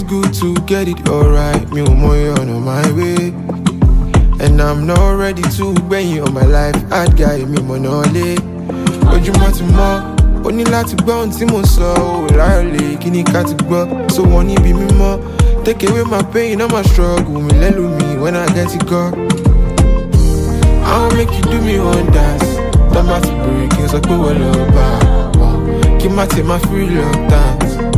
good to get it alright. Me on my way. And I'm not ready to bring you on my life. Hard guy, me monole. Ojú mọ́ ti mọ́. O ní láti gbọ́ ohun tí mo sọ. O láyọ̀lé kí ni ká ti gbọ́. So wọ́n níbi mímọ́. Take away my pain, I'm a struggle. Me lelu me when I get it go. I'll make you do me wonders. Don't matter breaking, so go all over. Keep my free love dance.